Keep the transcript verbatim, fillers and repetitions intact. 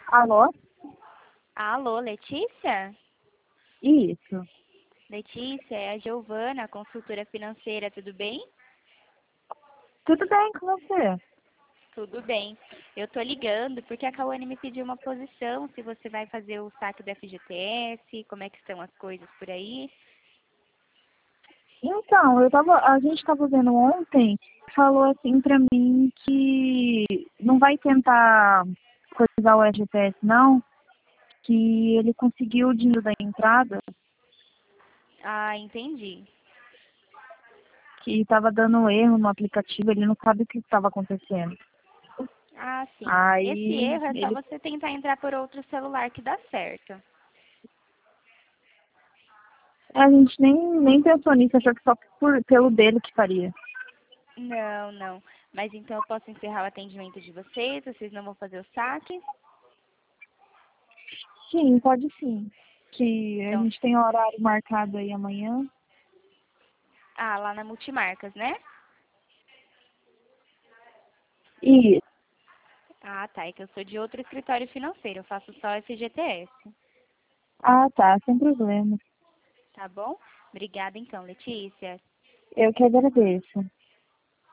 Alô? Alô, Letícia? Isso. Letícia, é a Giovana, consultora financeira, tudo bem? Tudo bem com você? Tudo bem. Eu tô ligando porque a Cauane me pediu uma posição, se você vai fazer o saque do F G T S, como é que estão as coisas por aí. Então, eu tava, a gente estava vendo ontem, falou assim pra mim que não vai tentar coisar o F G T S não, que ele conseguiu o dinheiro da entrada, Ah, entendi. que estava dando erro no aplicativo, ele não sabe o que estava acontecendo. Ah, sim. Esse Aí erro é só ele, você tentar entrar por outro celular que dá certo. a gente nem, nem pensou nisso, achou que só por, pelo dele que faria. Não, não. Mas então eu posso encerrar o atendimento de vocês, vocês não vão fazer o saque? Sim, pode sim. Que a Então, gente tem horário marcado aí amanhã. ah, lá na Multimarcas, né? E, Ah, tá. É que eu sou de outro escritório financeiro, eu faço só F G T S. ah tá, sem problema. Tá bom? Obrigada então, Letícia. Eu que agradeço.